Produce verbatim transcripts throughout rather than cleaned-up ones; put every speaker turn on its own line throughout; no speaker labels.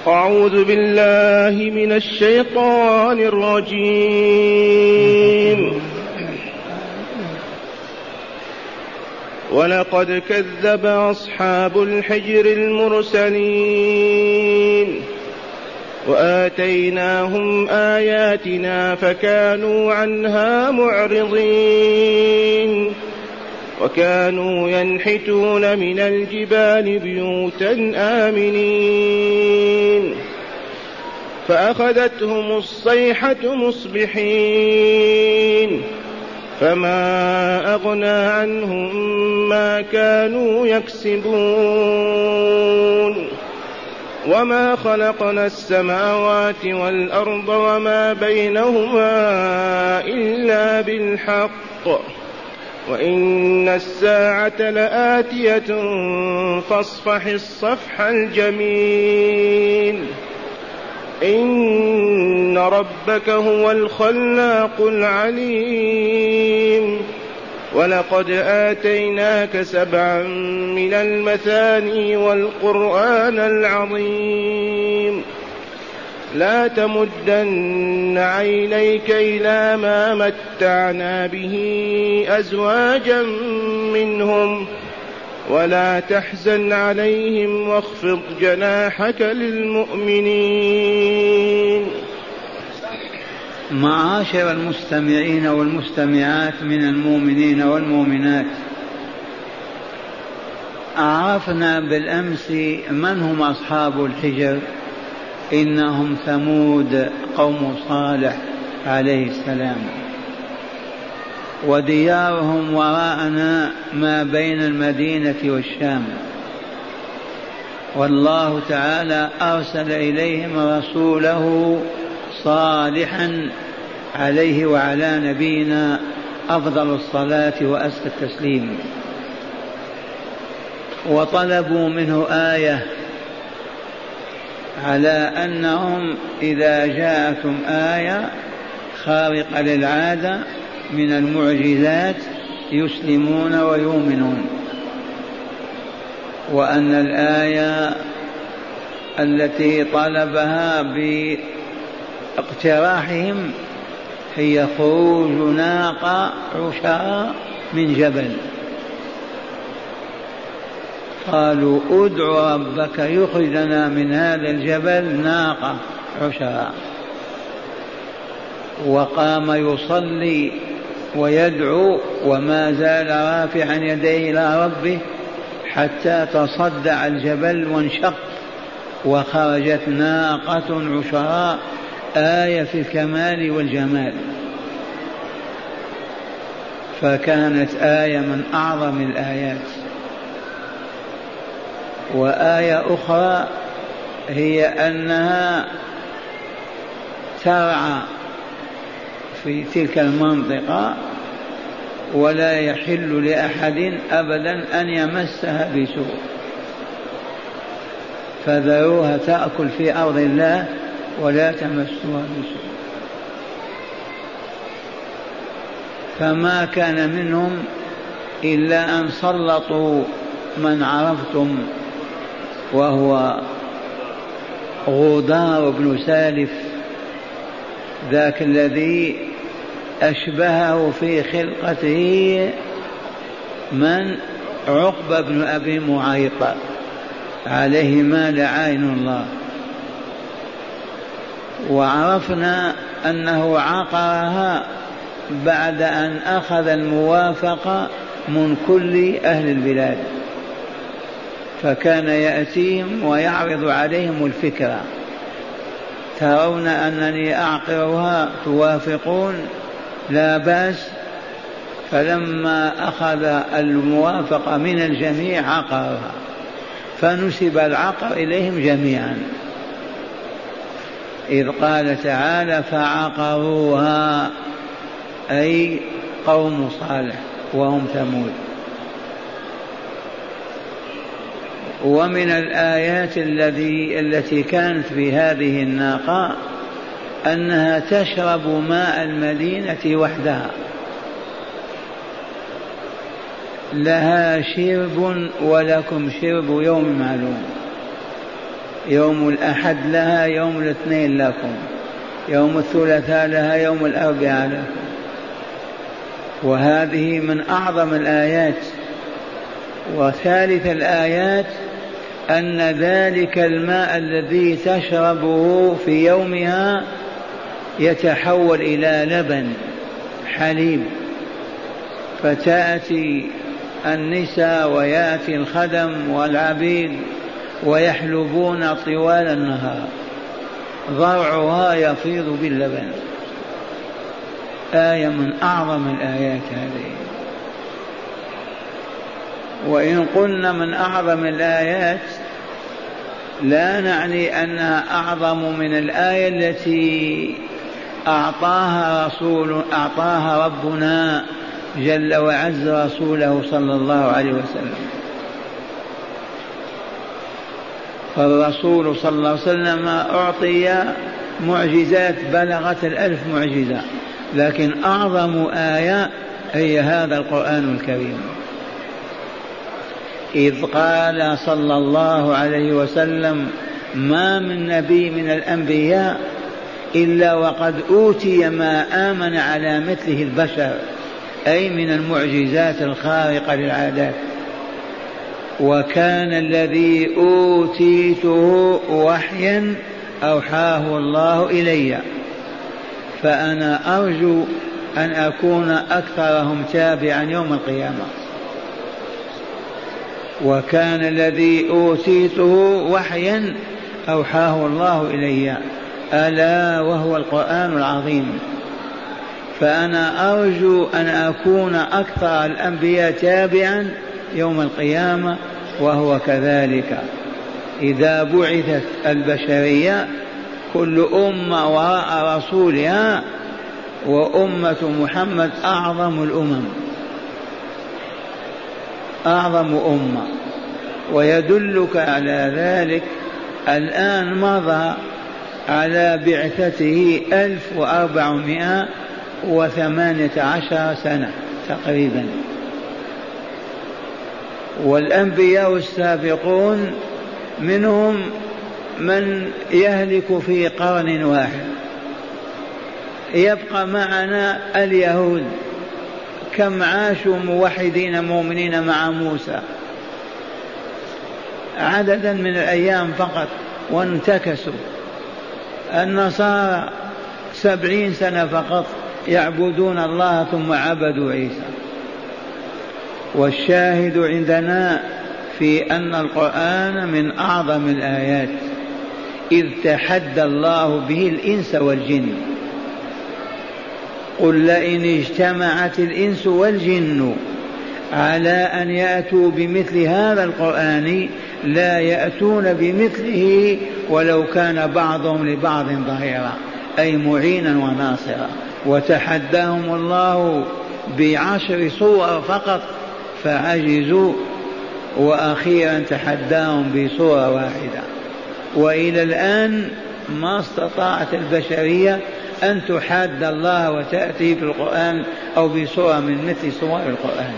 أعوذ بالله من الشيطان الرجيم. ولقد كذب أصحاب الحجر المرسلين وآتيناهم آياتنا فكانوا عنها معرضين وكانوا ينحتون من الجبال بيوتا آمنين فأخذتهم الصيحة مصبحين فما أغنى عنهم ما كانوا يكسبون وما خلقنا السماوات والأرض وما بينهما إلا بالحق وإن الساعة لآتية فاصفح الصفح الجميل إن ربك هو الخلاق العليم ولقد آتيناك سبعا من المثاني والقرآن العظيم لا تمدن عينيك إلى ما متعنا به أزواجا منهم ولا تحزن عليهم واخفض جناحك للمؤمنين.
معاشر المستمعين والمستمعات من المؤمنين والمؤمنات، عرفنا بالأمس من هم أصحاب الحجر. إنهم ثمود قوم صالح عليه السلام، وديارهم وراءنا ما بين المدينة والشام، والله تعالى أرسل إليهم رسوله صالحا عليه وعلى نبينا أفضل الصلاة وأزكى التسليم، وطلبوا منه آية على أنهم إذا جاءتهم آية خارقة للعادة من المعجزات يسلمون ويؤمنون، وأن الآية التي طلبها باقتراحهم هي خروج ناقة عشاء من جبل. قالوا ادع ربك يخرج لنا من هذا الجبل ناقة عشاء، وقام يصلي ويدعو وما زال رافعا يديه إلى ربه حتى تصدع الجبل وانشق وخرجت ناقة عشاء، آية في الكمال والجمال، فكانت آية من أعظم الآيات. وآية أخرى هي أنها ترعى في تلك المنطقة ولا يحل لأحد أبدا أن يمسها بسوء، فذروها تأكل في أرض الله ولا تمسوها بسوء. فما كان منهم إلا أن سلطوا من عرفتم، وهو غدار بن سالف، ذاك الذي أشبهه في خلقته من عقبة بن أبي معيط عليهما لعين الله. وعرفنا أنه عقرها بعد أن أخذ الموافقة من كل أهل البلاد، فكان يأتيهم ويعرض عليهم الفكرة: ترون أنني أعقرها توافقون؟ لا بأس. فلما أخذ الموافقة من الجميع عقرها، فنسب العقر إليهم جميعا، إذ قال تعالى: فعقروها، أي قوم صالح وهم ثمود. ومن الآيات الذي التي كانت في هذه الناقة أنها تشرب ماء المدينة وحدها، لها شرب ولكم شرب يوم معلوم. يوم الأحد لها، يوم الاثنين لكم، يوم الثلاثاء لها، يوم الأربعاء لكم. وهذه من أعظم الآيات. وثالث الآيات أن ذلك الماء الذي تشربه في يومها يتحول إلى لبن حليب، فتأتي النساء ويأتي الخدم والعبيد ويحلبون طوال النهار، ضرعها يفيض باللبن. آية من أعظم الآيات هذه. وإن قلنا من أعظم الآيات لا نعني أنها أعظم من الآية التي أعطاها رسول أعطاها ربنا جل وعز رسوله صلى الله عليه وسلم. فالرسول صلى الله عليه وسلم أعطي معجزات بلغت الألف معجزة، لكن أعظم آية هي هذا القرآن الكريم. إذ قال صلى الله عليه وسلم: ما من نبي من الأنبياء إلا وقد أوتي ما آمن على مثله البشر، أي من المعجزات الخارقة للعادات. وكان الذي أوتيته وحيا أوحاه الله إلي، فأنا أرجو أن أكون أكثرهم تابعا يوم القيامة. وكان الذي أوتيته وحيا أوحاه الله إلي، ألا وهو القرآن العظيم. فأنا أرجو أن أكون أكثر الأنبياء تابعا يوم القيامة، وهو كذلك. إذا بعثت البشرية كل أمة وراء رسولها، وأمة محمد أعظم الأمم، أعظم أمة. ويدلك على ذلك الآن مضى على بعثته ألف وأربعمائة وثمانية عشر سنة تقريبا. والأنبياء السابقون منهم من يهلك في قرن واحد. يبقى معنا اليهود، كم عاشوا موحدين مؤمنين مع موسى؟ عددا من الأيام فقط وانتكسوا. النصارى سبعين سنة فقط يعبدون الله ثم عبدوا عيسى. والشاهد عندنا في أن القرآن من أعظم الآيات، إذ تحدى الله به الإنس والجن. قل لئن اجتمعت الإنس والجن على أن يأتوا بمثل هذا القرآن لا يأتون بمثله ولو كان بعضهم لبعض ظهيرا، أي معينا وناصرا. وتحداهم الله بعشر صور فقط فعجزوا، وأخيرا تحداهم بصورة واحدة. وإلى الآن ما استطاعت البشرية أن تحاد الله وتأتي في القرآن أو بصورة من مثل صور القرآن.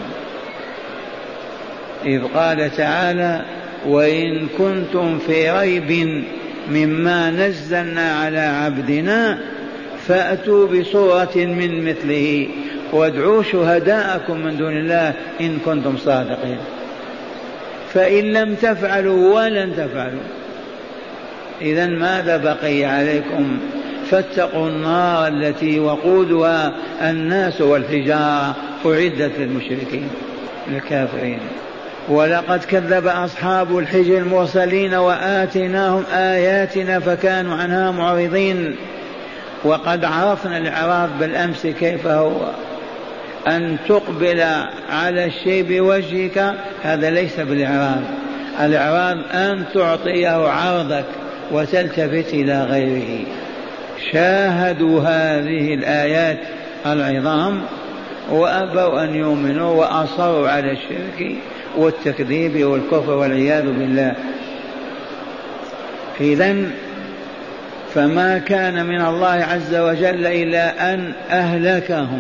إذ قال تعالى: وإن كنتم في ريب مما نزلنا على عبدنا فأتوا بصورة من مثله وادعوا شهداءكم من دون الله إن كنتم صادقين. فإن لم تفعلوا ولن تفعلوا، إذن ماذا بقي عليكم؟ فاتقوا النار التي وقودها الناس والحجارة أعدت للمشركين الكافرين. ولقد كذب أصحاب الحجر المرسلين وآتيناهم آياتنا فكانوا عنها معرضين. وقد عرفنا الإعراض بالأمس كيف هو، أن تقبل على الشيء بوجهك، هذا ليس بالإعراض. الإعراض أن تعطيه عرضك وتلتفت إلى غيره. شاهدوا هذه الآيات العظام وأبوا أن يؤمنوا وأصروا على الشرك والتكذيب والكفر والعياذ بالله. إذن فما كان من الله عز وجل إلا أن أهلكهم،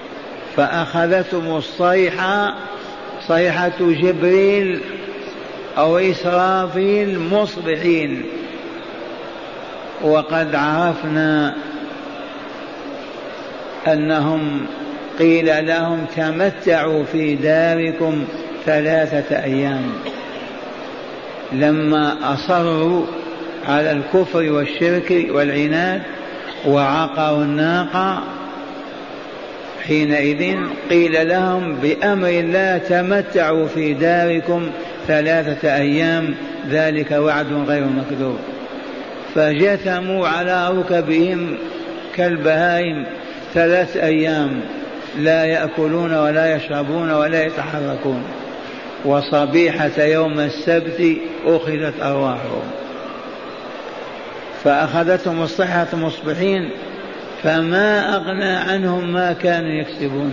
فأخذتهم الصيحة، صيحة جبريل أو إسرافيل مصبحين. وقد عرفنا أنهم قيل لهم تمتعوا في داركم ثلاثة أيام، لما أصروا على الكفر والشرك والعناد وعقروا الناقة، حينئذ قيل لهم بأمر الله تمتعوا في داركم ثلاثة أيام، ذلك وعد غير مكذوب. فجثموا على ركبهم كالبهائم ثلاث أيام لا يأكلون ولا يشربون ولا يتحركون، وصبيحة يوم السبت أخذت أرواحهم، فأخذتهم الصحة مصبحين، فما أغنى عنهم ما كانوا يكسبون،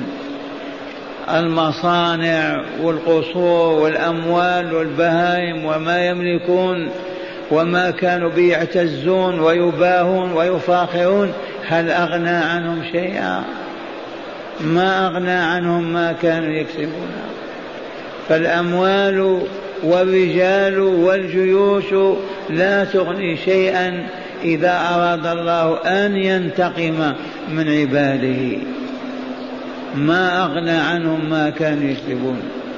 المصانع والقصور والأموال والبهائم وما يملكون وما كانوا به يعتزون ويباهون ويفاخرون، هل أغنى عنهم شيئا؟ ما أغنى عنهم ما كانوا يكسبون. فالأموال والرجال والجيوش لا تغني شيئا إذا أراد الله أن ينتقم من عباده، ما أغنى عنهم ما كانوا يكسبون.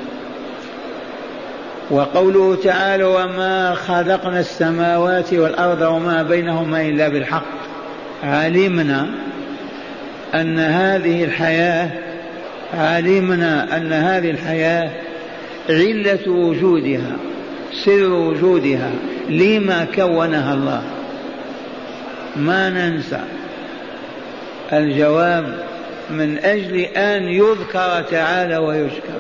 وقوله تعالى وما خلقنا السماوات والأرض وما بينهما إلا بالحق، علمنا أن هذه الحياة علمنا أن هذه الحياة علة وجودها، سر وجودها، لما كونها الله، ما ننسى. الجواب من أجل أن يذكر تعالى ويشكر،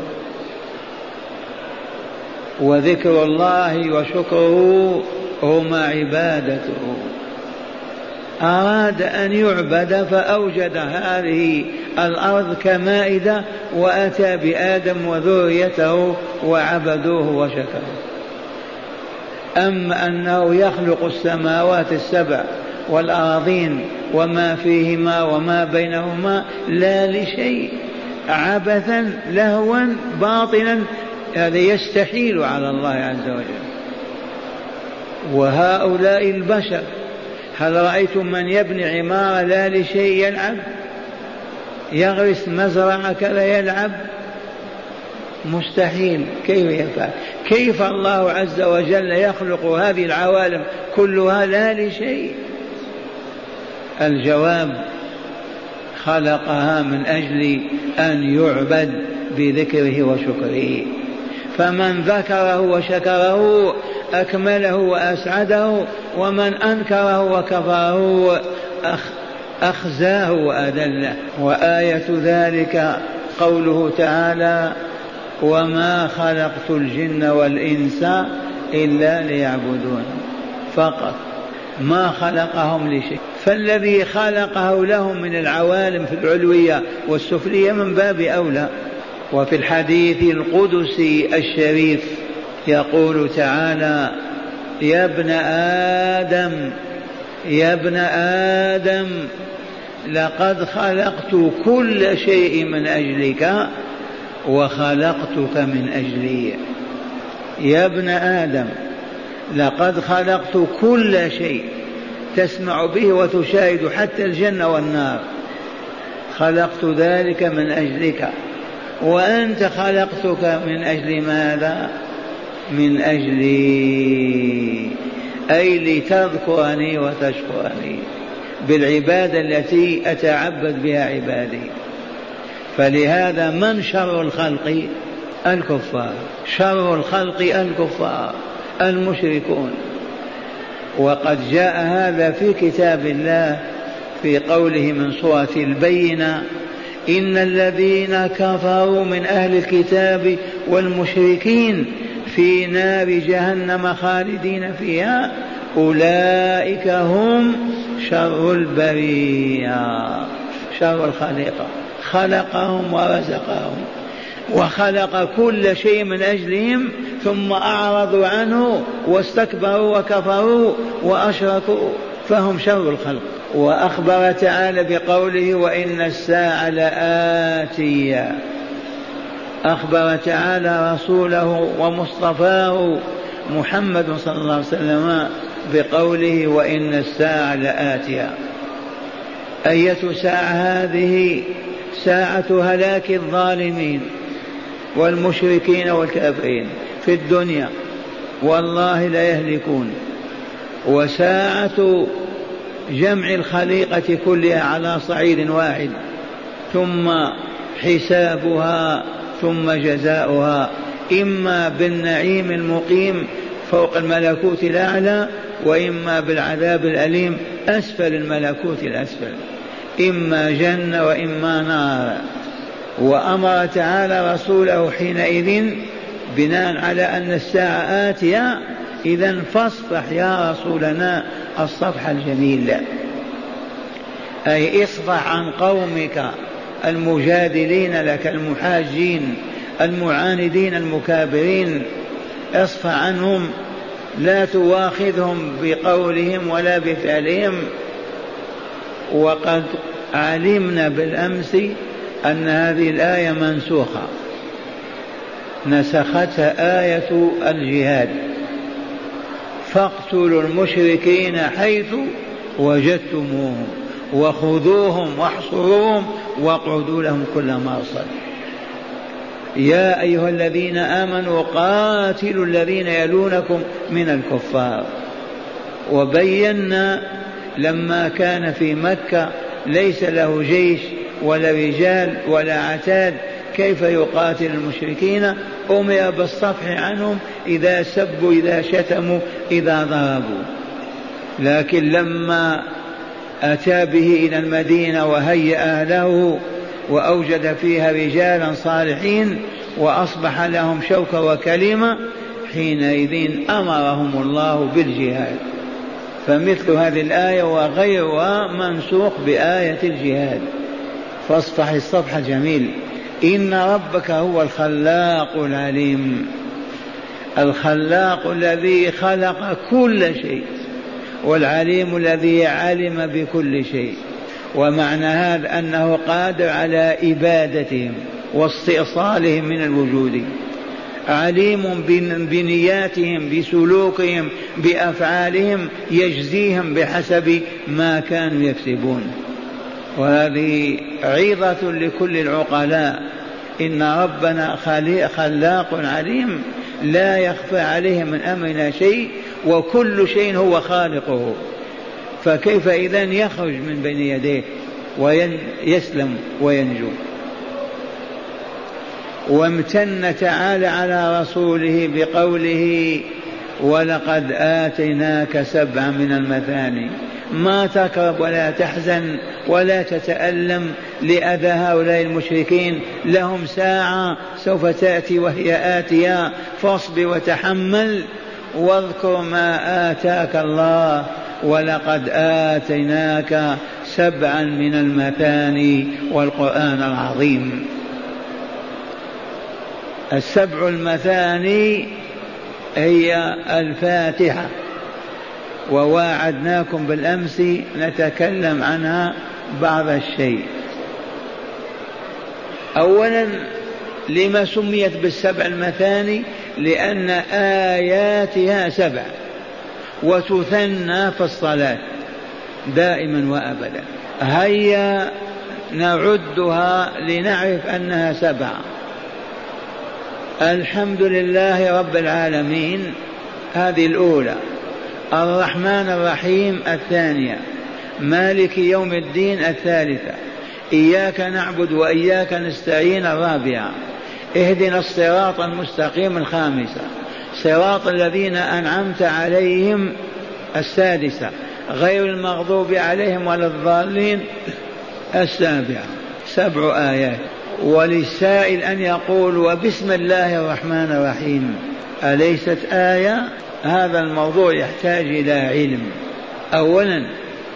وذكر الله وشكره هما عبادته. أراد أن يعبد فأوجد هذه الأرض كمائدة وأتى بآدم وذريته وعبدوه وشكروه. أما أنه يخلق السماوات السبع والأراضين وما فيهما وما بينهما لا لشيء، عبثا لهوا باطلا، هذا يستحيل على الله عز وجل. وهؤلاء البشر هل رأيتم من يبني عمارة لا لشيء يلعب؟ يغرس مزرعة كذا يلعب؟ مستحيل. كيف يفعل؟ كيف الله عز وجل يخلق هذه العوالم كلها لا لشيء؟ الجواب خلقها من أجل أن يعبد بذكره وشكره، فمن ذكره وشكره أكمله وأسعده، ومن أنكره وكفره أخزاه وأذله. وآية ذلك قوله تعالى وما خلقت الجن والإنس إلا ليعبدون، فقط، ما خلقهم لشيء. فالذي خلقه لهم من العوالم في العلوية والسفلية من باب أولى. وفي الحديث القدسي الشريف يقول تعالى يا ابن آدم يا ابن آدم لقد خلقت كل شيء من أجلك وخلقتك من أجلي. يا ابن آدم لقد خلقت كل شيء تسمع به وتشاهد حتى الجنة والنار، خلقت ذلك من أجلك، وأنت خلقتك من أجل ماذا؟ من أجلي، أي لتذكرني وتشكرني بالعبادة التي أتعبد بها عبادي. فلهذا من شر الخلق؟ الكفار، شر الخلق الكفار المشركون. وقد جاء هذا في كتاب الله في قوله من سورة البينة إن الذين كفروا من أهل الكتاب والمشركين في نار جهنم خالدين فيها أولئك هم شر البرية، شر الخليقة، خلقهم ورزقهم وخلق كل شيء من أجلهم، ثم أعرضوا عنه واستكبروا وكفروا وأشركوا، فهم شر الخلق. وأخبر تعالى بقوله وإن الساعة لآتية، أخبر تعالى رسوله ومصطفاه محمد صلى الله عليه وسلم بقوله وإن الساعة لآتية. أية ساعة هذه؟ ساعة هلاك الظالمين والمشركين والكافرين في الدنيا، والله لا يهلكون، وساعة جمع الخليقة كلها على صعيد واحد، ثم حسابها ثم جزاؤها، إما بالنعيم المقيم فوق الملكوت الأعلى، وإما بالعذاب الأليم أسفل الملكوت الأسفل، إما جنة وإما نار. وأمر تعالى رسوله حينئذ بناء على أن الساعة آتية، إذن فاصفح يا رسولنا الصفح الجميل، أي اصفح عن قومك المجادلين لك المحاجين المعاندين المكابرين، اصفح عنهم، لا تواخذهم بقولهم ولا بفعلهم. وقد علمنا بالأمس أن هذه الآية منسوخة، نسختها آية الجهاد، فاقتلوا المشركين حيث وجدتموهم وخذوهم واحصروهم واقعدوا لهم كل مرصد. يا أيها الذين آمنوا قاتلوا الذين يلونكم من الكفار. وبينا لما كان في مكة ليس له جيش ولا رجال ولا عتاد، كيف يقاتل المشركين؟ أمر بالصفح عنهم إذا سبوا إذا شتموا إذا ضربوا. لكن لما أتى به إلى المدينة وهيأ له وأوجد فيها رجالا صالحين وأصبح لهم شوكة وكلمة، حينئذ أمرهم الله بالجهاد. فمثل هذه الآية وغيرها منسوخ بآية الجهاد. فاصفح الصفح الجميل. إن ربك هو الخلاق العليم، الخلاق الذي خلق كل شيء، والعليم الذي علم بكل شيء. ومعنى هذا أنه قادر على إبادتهم واستئصالهم من الوجود، عليم بنياتهم بسلوكهم بأفعالهم، يجزيهم بحسب ما كانوا يكسبون. وهذه عظة لكل العقلاء. إن ربنا خلاق عليم، لا يخفى عليه من أمرنا شيء، وكل شيء هو خالقه، فكيف إذن يخرج من بين يديه ويسلم وينجو؟ وامتن تعالى على رسوله بقوله ولقد آتيناك سبعا من المثاني. ما تكرب ولا تحزن ولا تتألم لأذى هؤلاء المشركين، لهم ساعة سوف تأتي وهي آتية، فاصبر وتحمل واذكر ما آتاك الله ولقد آتيناك سبعا من المثاني والقرآن العظيم. السبع المثاني هي الفاتحة، وواعدناكم بالأمس نتكلم عنها بعض الشيء. أولا، لما سميت بالسبع المثاني؟ لأن آياتها سبع وتثنى في الصلاة دائما وأبدا. هيا نعدها لنعرف أنها سبعة. الحمد لله رب العالمين هذه الأولى، الرحمن الرحيم الثانية، مالك يوم الدين الثالثة، إياك نعبد وإياك نستعين الرابعة، اهدنا الصراط المستقيم الخامسة، صراط الذين أنعمت عليهم السادسة، غير المغضوب عليهم ولا الضالين السابعة. سبع آيات. وللسائل أن يقول وبسم الله الرحمن الرحيم أليست آية؟ هذا الموضوع يحتاج إلى علم. أولا،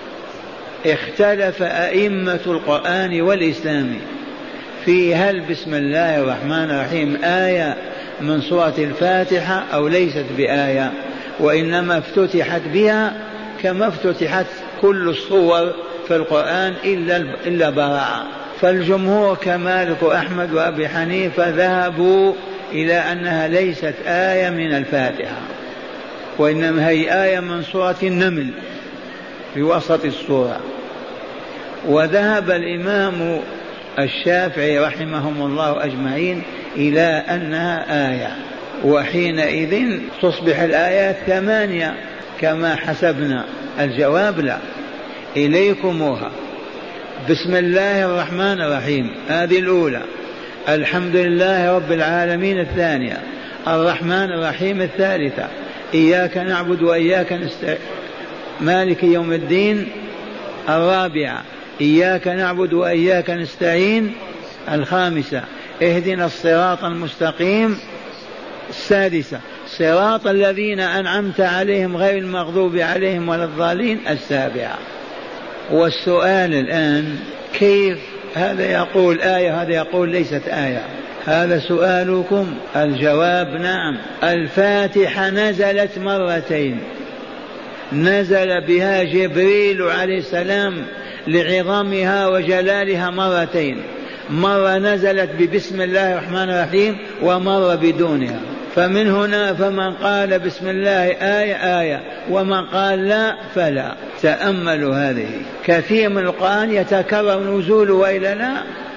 اختلف أئمة القرآن والإسلام في هل بسم الله الرحمن الرحيم آية من سورة الفاتحة أو ليست بآية، وإنما افتتحت بها كما افتتحت كل الصور في القرآن إلا إلا براءة. فالجمهور كمالك وأحمد وأبي حنيفة ذهبوا إلى أنها ليست آية من الفاتحة، وإنما هي آية من سورة النمل في وسط السورة. وذهب الإمام الشافعي رحمهم الله أجمعين إلى أنها آية، وحينئذ تصبح الآيات ثمانية كما حسبنا. الجواب لا، إليكموها. بسم الله الرحمن الرحيم هذه الأولى، الحمد لله رب العالمين الثانية، الرحمن الرحيم الثالثة، إياك نعبد وإياك نستعين مالك يوم الدين الرابعة، إياك نعبد وإياك نستعين الخامسة، اهدنا الصراط المستقيم السادسة، صراط الذين أنعمت عليهم غير المغضوب عليهم ولا الضالين السابعة. والسؤال الآن كيف هذا يقول آية هذا يقول ليست آية؟ هذا سؤالكم. الجواب نعم، الفاتحة نزلت مرتين، نزل بها جبريل عليه السلام لعظمها وجلالها مرتين، مرة نزلت ببسم الله الرحمن الرحيم ومرة بدونها. فمن هنا فمن قال بسم الله آية آية ومن قال لا فلا. تأملوا هذه، كثير من القرآن يتكرر نزوله وإلا لا،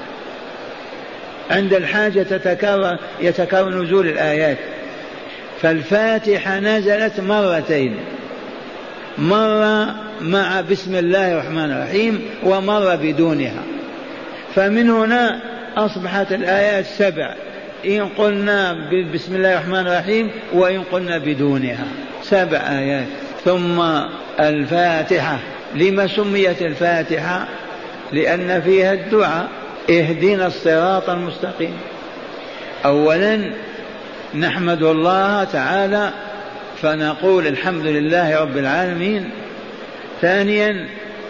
عند الحاجة تتكرر يتكرر نزول الآيات. فالفاتحة نزلت مرتين، مرة مع بسم الله الرحمن الرحيم ومرة بدونها. فمن هنا أصبحت الآيات سبع، إن قلنا بسم الله الرحمن الرحيم وإن قلنا بدونها، سبع آيات. ثم الفاتحة، لما سميت الفاتحة؟ لأن فيها الدعاء، اهدنا الصراط المستقيم. أولا نحمد الله تعالى فنقول الحمد لله رب العالمين. ثانيا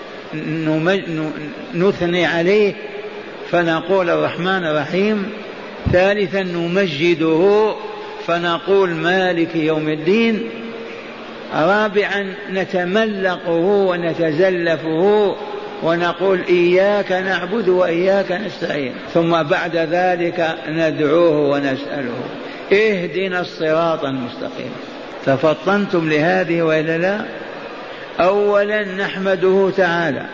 نثني عليه فنقول الرحمن الرحيم. ثالثا نمجده فنقول مالك يوم الدين. رابعا نتملقه ونتزلفه ونقول إياك نعبد وإياك نستعين. ثم بعد ذلك ندعوه ونسأله اهدنا الصراط المستقيم. تفطنتم لهذه وإلا لا؟ أولا نحمده تعالى،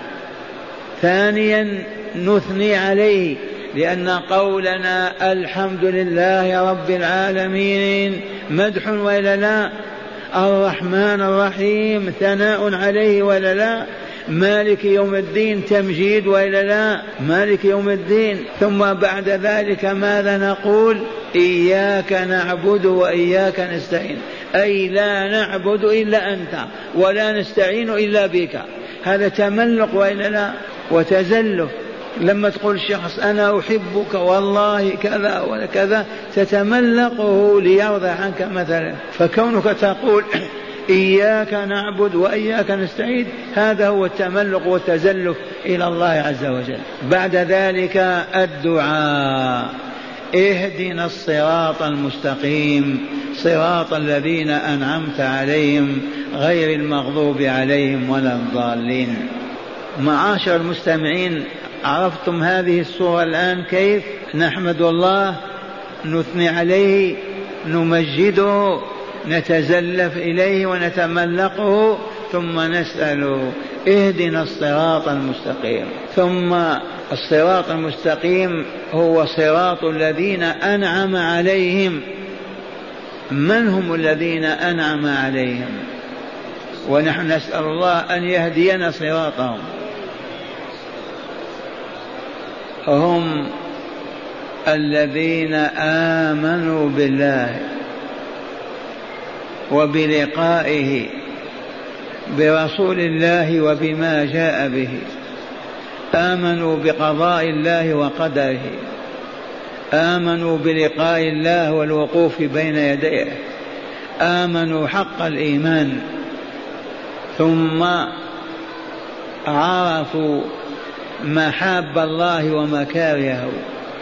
ثانيا نثني عليه لأن قولنا الحمد لله رب العالمين مدح وإلا لا؟ الرحمن الرحيم ثناء عليه وإلا لا؟ مالك يوم الدين تمجيد وإلا لا؟ مالك يوم الدين. ثم بعد ذلك ماذا نقول؟ إياك نعبد وإياك نستعين، أي لا نعبد إلا أنت ولا نستعين إلا بك. هذا تملق وإلا لا؟ وتزلف. لما تقول الشخص أنا أحبك والله كذا وكذا تتملقه ليرضى عنك مثلا. فكونك تقول إياك نعبد وإياك نستعين هذا هو التملق والتزلف إلى الله عز وجل. بعد ذلك الدعاء اهدنا الصراط المستقيم صراط الذين أنعمت عليهم غير المغضوب عليهم ولا الضالين. معاشر المستمعين، عرفتم هذه الصورة الآن كيف نحمد الله، نثني عليه، نمجده، نتزلف إليه ونتملقه، ثم نسأله اهدنا الصراط المستقيم. ثم الصراط المستقيم هو صراط الذين أنعم عليهم. من هم الذين أنعم عليهم؟ ونحن نسأل الله أن يهدينا صراطهم. هم الذين آمنوا بالله وبلقائه برسول الله وبما جاء به، آمنوا بقضاء الله وقدره، آمنوا بلقاء الله والوقوف بين يديه، آمنوا حق الإيمان، ثم عرفوا محاب الله ومكارهه،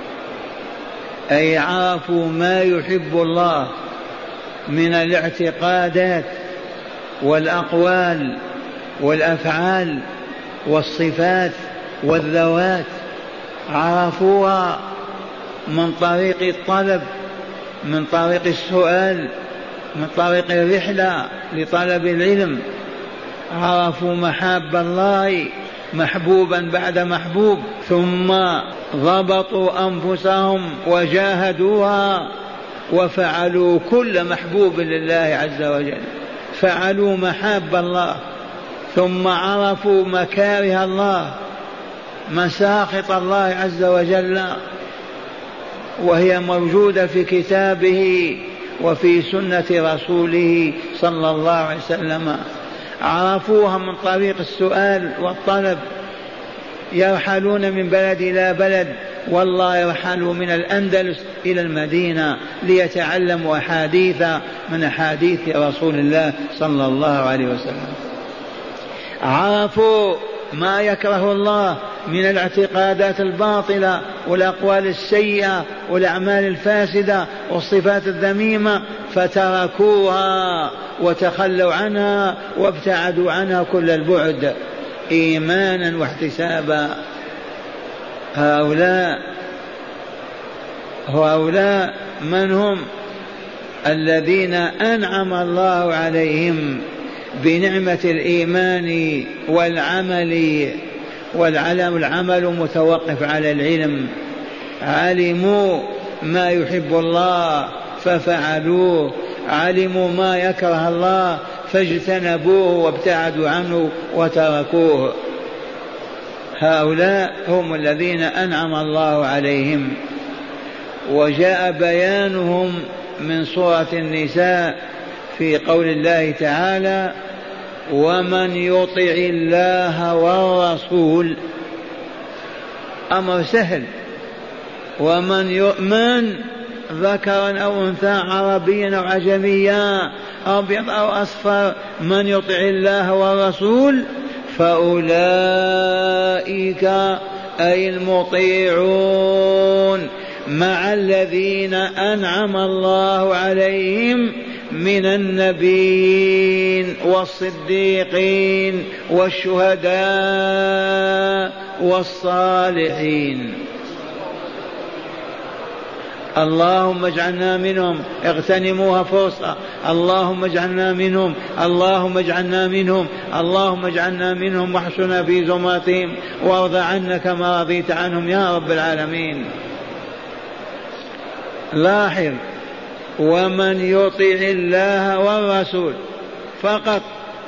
أي عرفوا ما يحب الله من الاعتقادات والأقوال والأفعال والصفات والذوات، عرفوها من طريق الطلب، من طريق السؤال، من طريق الرحلة لطلب العلم، عرفوا محاب الله محبوبا بعد محبوب، ثم ضبطوا أنفسهم وجاهدوها وفعلوا كل محبوب لله عز وجل، فعلوا محاب الله، ثم عرفوا مكاره الله مساخط الله عز وجل، وهي موجودة في كتابه وفي سنة رسوله صلى الله عليه وسلم. عرفوها من طريق السؤال والطلب، يرحلون من بلد إلى بلد، والله يرحلوا من الأندلس إلى المدينة ليتعلموا أحاديث من أحاديث رسول الله صلى الله عليه وسلم. عرفوا ما يكره الله من الاعتقادات الباطلة والأقوال السيئة والأعمال الفاسدة والصفات الذميمة، فتركوها وتخلوا عنها وابتعدوا عنها كل البعد إيمانا واحتسابا. هؤلاء هؤلاء من هم؟ الذين أنعم الله عليهم بنعمة الإيمان والعمل، والعلم العمل متوقف على العلم، علموا ما يحب الله ففعلوه، علموا ما يكره الله فاجتنبوه وابتعدوا عنه وتركوه. هؤلاء هم الذين أنعم الله عليهم. وجاء بيانهم من سورة النساء في قول الله تعالى: ومن يطع الله والرسول. أمر سهل، ومن يؤمن ذكرا أو أنثى، عربيا أو عجميا، أبيض أو أصفر، من يطع الله والرسول فأولئك أي المطيعون مع الذين أنعم الله عليهم من النبيين والصديقين والشهداء والصالحين. اللهم اجعلنا منهم، اغتنموها فرصة، اللهم اجعلنا منهم، اللهم اجعلنا منهم، اللهم اجعلنا منهم واحشنا في زمرتهم وارض عنا كما رضيت عنهم يا رب العالمين. لاحظ: ومن يطع الله والرسول فقط،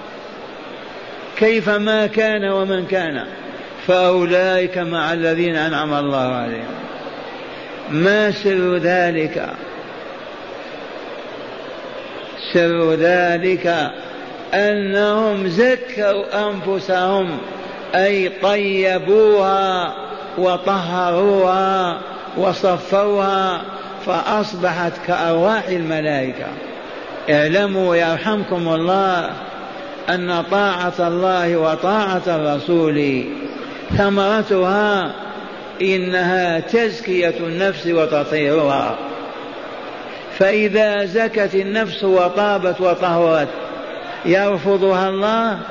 كيفما كان ومن كان، فأولئك مع الذين أنعم الله عليهم. ما سر ذلك؟ سر ذلك أنهم زكوا أنفسهم، أي طيبوها وطهروها وصفوها، فأصبحت كأرواح الملائكة. اعلموا يرحمكم الله أن طاعة الله وطاعة الرسول ثمرتها إنها تزكية النفس وتطهيرها. فإذا زكت النفس وطابت وطهرت يرفضها الله،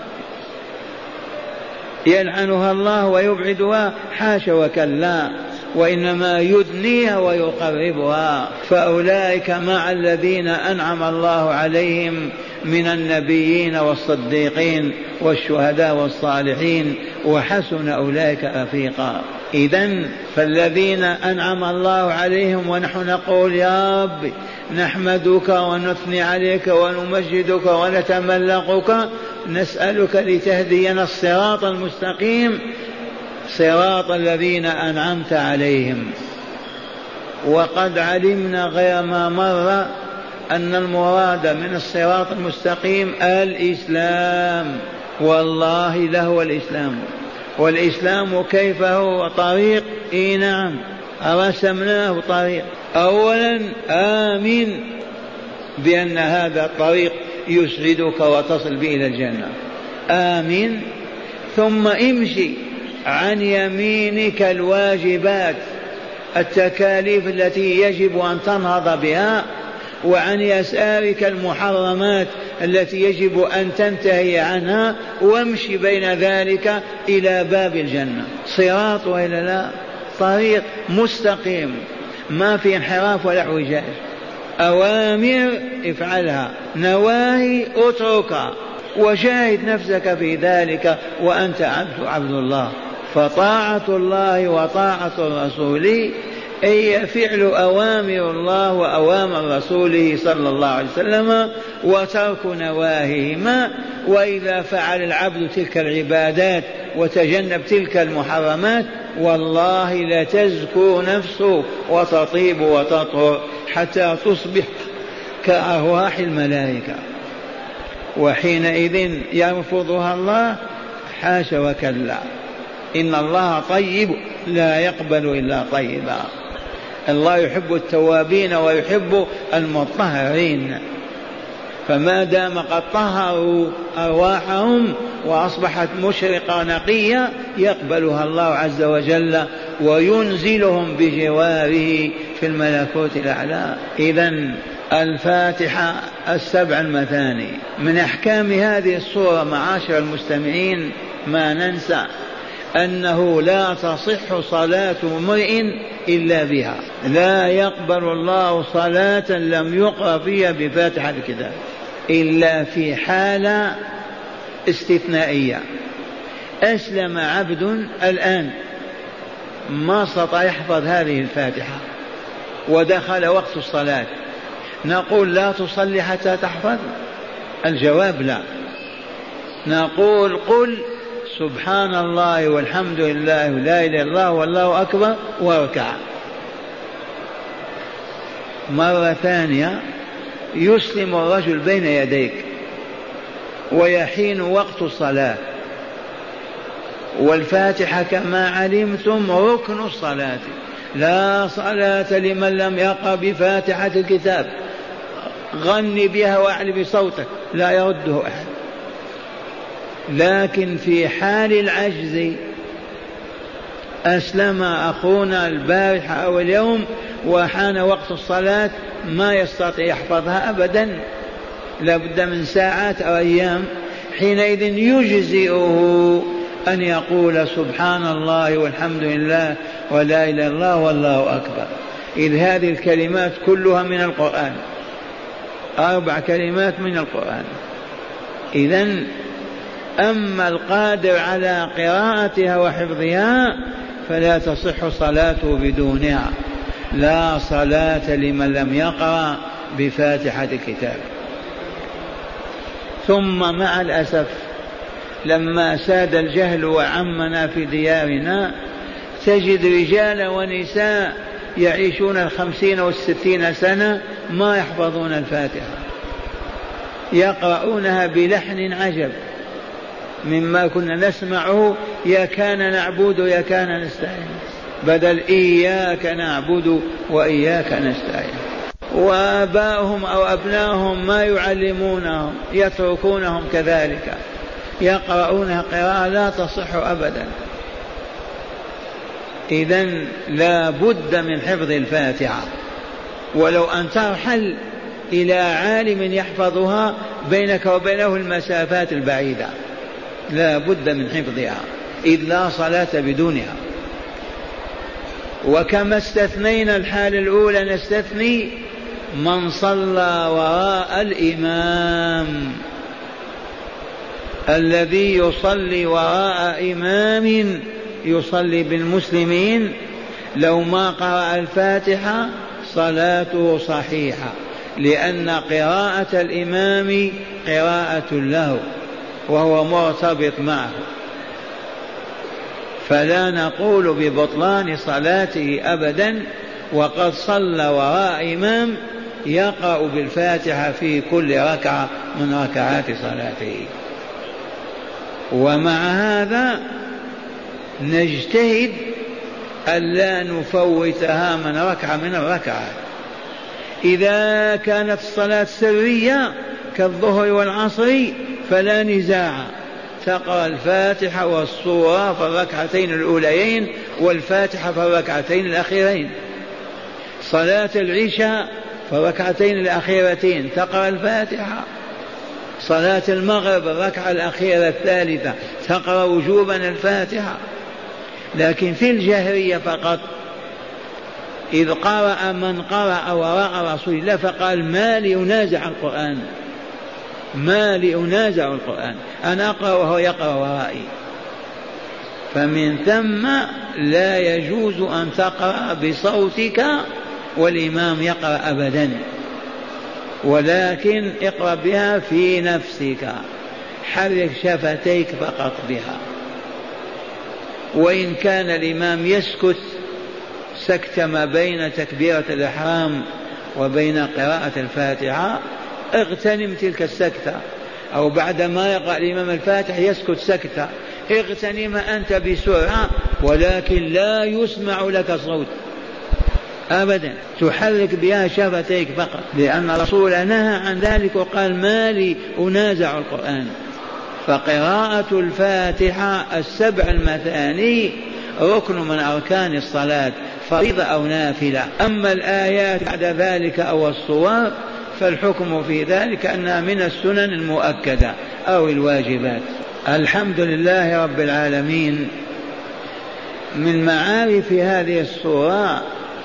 يلعنها الله ويبعدها؟ حاشا وكلا، وإنما يدنيها ويقربها. فأولئك مع الذين أنعم الله عليهم من النبيين والصديقين والشهداء والصالحين وحسن أولئك رفيقا. إذن فالذين أنعم الله عليهم، ونحن نقول يا رب نحمدك ونثني عليك ونمجدك ونتملقك، نسألك لتهدينا الصراط المستقيم، صراط الذين أنعمت عليهم. وقد علمنا غير ما مر أن المراد من الصراط المستقيم الإسلام، والله له الإسلام. والإسلام كيف هو؟ طريق، إيه نعم رسمناه طريق. أولا آمن بأن هذا الطريق يسعدك وتصل به إلى الجنة، آمن. ثم امشي عن يمينك الواجبات، التكاليف التي يجب أن تنهض بها، وعن يسارك المحرمات التي يجب أن تنتهي عنها، وامشي بين ذلك إلى باب الجنة. صراط وإلا لا؟ طريق مستقيم ما في انحراف ولا اعوجاج. أوامر افعلها، نواهي اتركها، وشاهد نفسك في ذلك وأنت عبد, عبد الله. فطاعة الله وطاعة الرسول أي فعل أوامر الله وأوامر رسوله صلى الله عليه وسلم وترك نواهيهما. وإذا فعل العبد تلك العبادات وتجنب تلك المحرمات والله لتزكو نفسه وتطيب وتطهر حتى تصبح كأرواح الملائكة، وحينئذ يرفضها الله؟ حاشا وكلا، إن الله طيب لا يقبل إلا طيبا. الله يحب التوابين ويحب المطهرين، فما دام قد طهروا أرواحهم وأصبحت مشرقة نقية يقبلها الله عز وجل وينزلهم بجواره في الملكوت الأعلى. إذن الفاتحة السبع المثاني. من أحكام هذه الصورة معاشر المستمعين ما ننسى أنه لا تصح صلاة امرئ إلا بها، لا يقبل الله صلاة لم يقرأ فيها بفاتحة الكتاب إلا في حالة استثنائية. أسلم عبد الآن ما استطاع يحفظ هذه الفاتحة ودخل وقت الصلاة، نقول لا تصلي حتى تحفظ؟ الجواب لا، نقول قل سبحان الله والحمد لله لا إله إلا الله والله أكبر واركع. مرة ثانية يسلم الرجل بين يديك ويحين وقت الصلاة، والفاتحة كما علمتم ركن الصلاة، لا صلاة لمن لم يقرأ بفاتحة الكتاب. غني بها واعل بصوتك لا يرده أحد. لكن في حال العجز أسلم أخونا البارحة أو اليوم وحان وقت الصلاة ما يستطيع يحفظها أبدا، لابد من ساعات أو أيام، حينئذ يجزئه أن يقول سبحان الله والحمد لله ولا إله إلا الله والله أكبر. إذ هذه الكلمات كلها من القرآن، أربع كلمات من القرآن. إذن أما القادر على قراءتها وحفظها فلا تصح صلاته بدونها، لا صلاة لمن لم يقرأ بفاتحة الكتاب. ثم مع الأسف لما ساد الجهل وعمنا في ديارنا تجد رجال ونساء يعيشون الخمسين والستين سنة ما يحفظون الفاتحة، يقرؤونها بلحن عجب مما كنا نسمعه يا كان نعبد يا كان نستعين، بدل إياك نعبد وإياك نستعين. وآباؤهم أو أبنائهم ما يعلمونهم، يتركونهم كذلك يقرؤونها قراءة لا تصح أبدا. إذن لا بد من حفظ الفاتحة، ولو أن ترحل إلى عالم يحفظها بينك وبينه المسافات البعيدة لا بد من حفظها، إذ لا صلاة بدونها. وكما استثنينا الحال الأولى نستثني من صلى وراء الإمام، الذي يصلي وراء إمام يصلي بالمسلمين لو ما قرأ الفاتحة صلاته صحيحة، لأن قراءة الإمام قراءة له وهو مرتبط معه، فلا نقول ببطلان صلاته أبدا، وقد صلى وراء إمام يقرأ بالفاتحة في كل ركعة من ركعات صلاته. ومع هذا نجتهد ألا نفوتها من ركعة من الركعات. إذا كانت الصلاة سرية كالظهر والعصر فلا نزاع، تقرأ الفاتحة والسورة في الركعتين الأوليين والفاتحة في الركعتين الأخيرين. صلاة العشاء في الركعتين الأخيرتين تقرأ الفاتحة. صلاة المغرب الركعة الأخيرة الثالثة تقرأ وجوبا الفاتحة. لكن في الجهرية فقط إذ قرأ من قرأ وراء رسول الله فقال ما لي أنازع القرآن، ما لي أنازع القرآن، أنا أقرأ وهو يقرأ ورائي. فمن ثم لا يجوز أن تقرأ بصوتك والإمام يقرأ أبدا، ولكن اقرأ بها في نفسك، حرك شفتيك فقط بها. وإن كان الإمام يسكت سكت ما بين تكبيرة الإحرام وبين قراءة الفاتحة اغتنم تلك السكتة، أو بعدما يقرأ الإمام الفاتحة يسكت سكتة اغتنم أنت بسرعة، ولكن لا يسمع لك صوت أبدا، تحرك بها شفتيك فقط، لأن الرسول نهى عن ذلك وقال ما لي أنازع القرآن. فقراءة الفاتحة السبع المثاني ركن من أركان الصلاة، فريضة أو نافلة. أما الآيات بعد ذلك أو الصور فالحكم في ذلك أنها من السنن المؤكدة أو الواجبات. الحمد لله رب العالمين. من معارف هذه السورة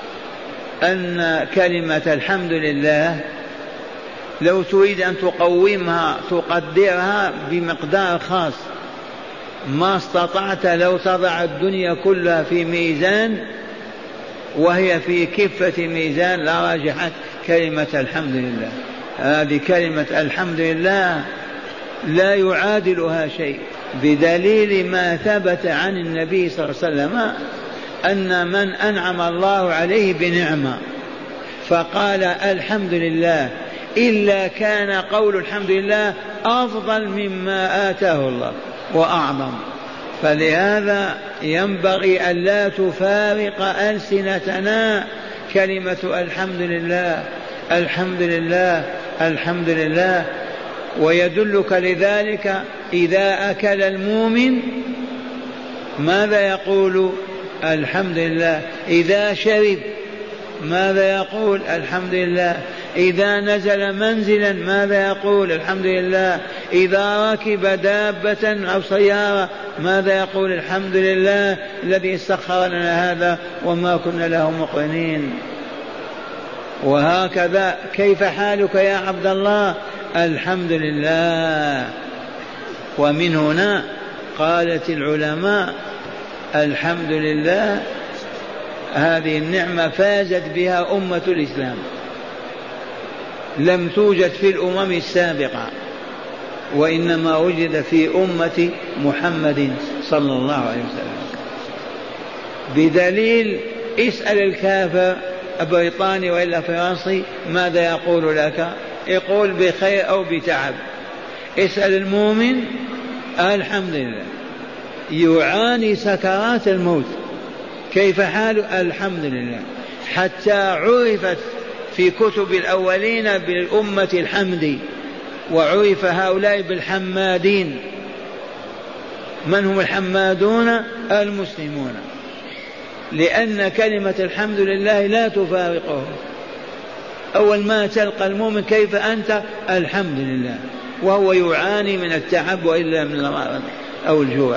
أن كلمة الحمد لله لو تريد أن تقومها تقدرها بمقدار خاص ما استطعت لو تضع الدنيا كلها في ميزان وهي في كفة ميزان لراجحت كلمة الحمد لله. هذه كلمة الحمد لله لا يعادلها شيء، بدليل ما ثبت عن النبي صلى الله عليه وسلم أن من أنعم الله عليه بنعمة فقال الحمد لله إلا كان قول الحمد لله أفضل مما آتاه الله وأعظم. فلهذا ينبغي أن لا تفارق ألسنتنا كلمة الحمد لله الحمد لله الحمد لله. ويدلك لذلك إذا أكل المؤمن ماذا يقول؟ الحمد لله. إذا شرب ماذا يقول؟ الحمد لله. إذا نزل منزلا ماذا يقول؟ الحمد لله. إذا ركب دابة أو سيارة ماذا يقول؟ الحمد لله الذي سخر لنا هذا وما كنا له مقرنين. وهكذا كيف حالك يا عبد الله؟ الحمد لله. ومن هنا قالت العلماء الحمد لله هذه النعمة فازت بها أمة الإسلام، لم توجد في الأمم السابقة، وإنما وجد في أمة محمد صلى الله عليه وسلم. بدليل اسأل الكافر بريطاني وإلا فرنسي ماذا يقول لك؟ يقول بخير أو بتعب. اسأل المؤمن الحمد لله، يعاني سكرات الموت كيف حاله؟ الحمد لله. حتى عرفت في كتب الأولين بالأمة الحمد، وعرف هؤلاء بالحمادين. من هم الحمادون؟ المسلمون، لأن كلمة الحمد لله لا تفارقه. أول ما تلقى المؤمن كيف أنت؟ الحمد لله، وهو يعاني من التعب وإلا من المرض أو الجوع.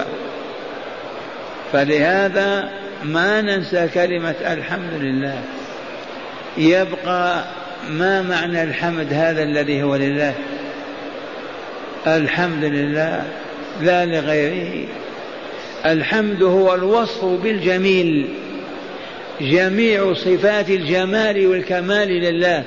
فلهذا ما ننسى كلمة الحمد لله. يبقى ما معنى الحمد هذا الذي هو لله؟ الحمد لله لا لغيره. الحمد هو الوصف بالجميل، جميع صفات الجمال والكمال لله،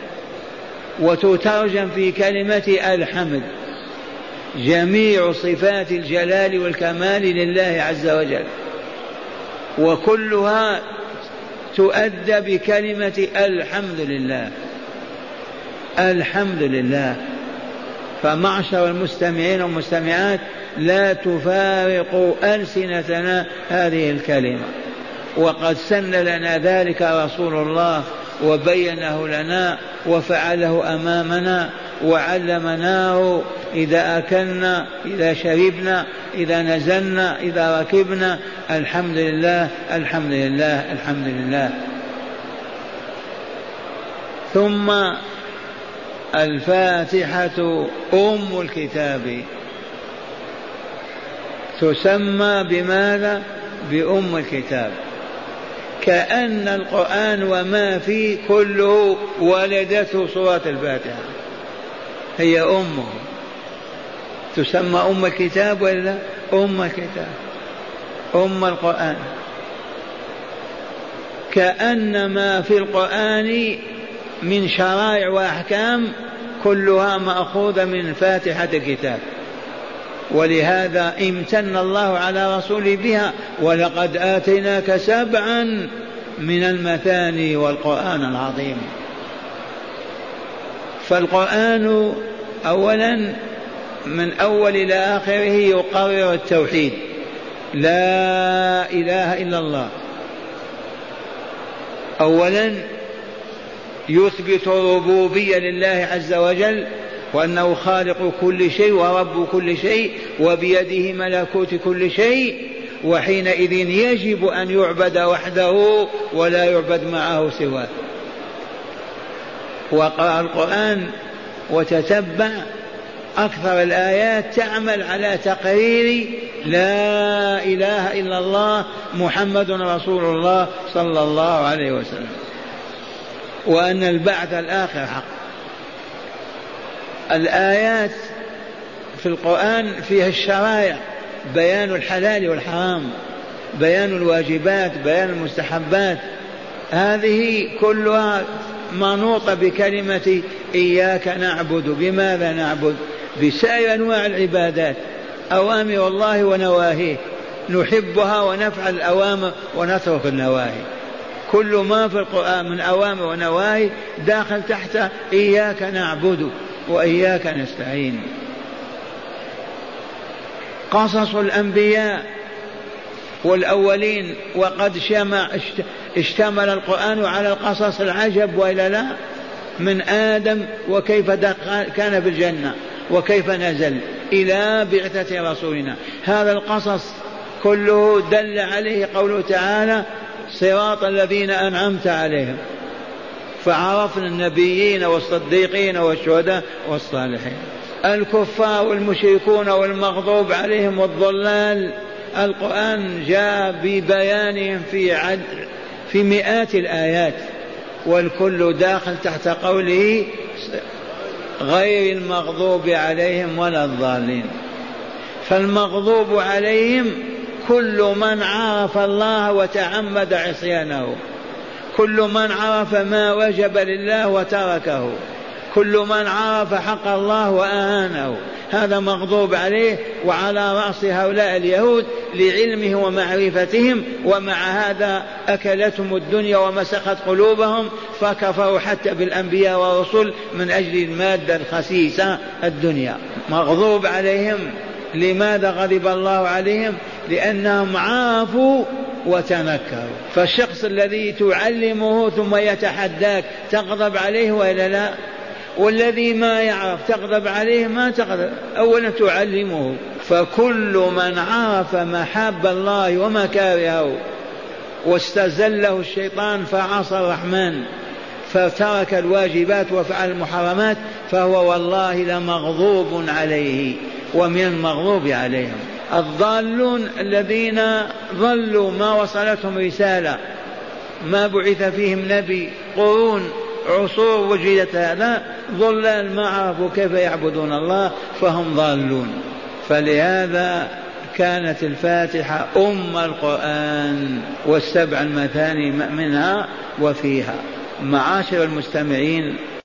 وتترجم في كلمة الحمد جميع صفات الجلال والكمال لله عز وجل، وكلها تؤدى بكلمة الحمد لله. الحمد لله. فمعشر المستمعين والمستمعات لا تفارق ألسنتنا هذه الكلمة، وقد سن لنا ذلك رسول الله وبينه لنا وفعله أمامنا وعلمناه. إذا أكلنا، إذا شربنا، إذا نزلنا، إذا ركبنا، الحمد لله الحمد لله الحمد لله. ثم الفاتحة أم الكتاب، تسمى بماذا؟ بأم الكتاب. كأن القرآن وما فيه كله ولدته سورة الفاتحة، هي أمه، تسمى أم الكتاب ولا أم الكتاب، أم القرآن. كأن ما في القرآن من شرائع وأحكام كلها مأخوذة من فاتحة الكتاب، ولهذا امتن الله على رسوله بها: ولقد آتيناك سبعا من المثاني والقرآن العظيم. فالقرآن أولا من أول إلى آخره يقرر التوحيد، لا إله إلا الله. أولا يثبت الربوبية لله عز وجل، وأنه خالق كل شيء ورب كل شيء وبيده ملكوت كل شيء، وحينئذ يجب أن يعبد وحده ولا يعبد معه سواه. وقرأ القرآن وتتبع أكثر الآيات تعمل على تقرير لا إله إلا الله محمد رسول الله صلى الله عليه وسلم، وأن البعث الآخر حق. الآيات في القرآن فيها الشرائع، بيان الحلال والحرام، بيان الواجبات، بيان المستحبات، هذه كلها منوطة بكلمة إياك نعبد. بماذا نعبد؟ بسائر أنواع العبادات، أوامر الله ونواهيه، نحبها ونفعل الأوامر ونترك النواهي. كل ما في القرآن من أوامر ونواهي داخل تحت إياك نعبد وإياك نستعين. قصص الأنبياء والأولين، وقد شمع اشتمل القرآن على القصص العجب وإلا لا، من آدم وكيف كان في الجنة وكيف نزل إلى بعثة رسولنا. هذا القصص كله دل عليه قوله تعالى: صراط الذين أنعمت عليهم. فعرفنا النبيين والصديقين والشهداء والصالحين. الكفار والمشركون والمغضوب عليهم والضلال، القرآن جاء ببيانهم في عد في مئات الآيات، والكل داخل تحت قوله غير المغضوب عليهم ولا الضالين. فالمغضوب عليهم كل من عرف الله وتعمد عصيانه، كل من عرف ما وجب لله وتركه، كل من عرف حق الله وأهانه، هذا مغضوب عليه. وعلى رأس هؤلاء اليهود لعلمه ومعرفتهم، ومع هذا أكلتهم الدنيا ومسخت قلوبهم فكفروا حتى بالأنبياء والرسل من أجل المادة الخسيسة الدنيا. مغضوب عليهم. لماذا غضب الله عليهم؟ لأنهم عرفوا وتنكروا. فالشخص الذي تعلمه ثم يتحداك تغضب عليه وإلا لا؟ والذي ما يعرف تغضب عليه ما تغضب، أولا تعلمه. فكل من عرف محاب الله ومكارهه واستزله الشيطان فعصى الرحمن فترك الواجبات وفعل المحرمات فهو والله لمغضوب عليه ومن المغضوب عليهم. الضالون الذين ضلوا ما وصلتهم رسالة، ما بعث فيهم نبي، قرون عصور وجدت هذا ضلال، ما عرفوا كيف يعبدون الله فهم ضالون. فلهذا كانت الفاتحة أم القرآن والسبع المثاني منها وفيها. معاشر المستمعين،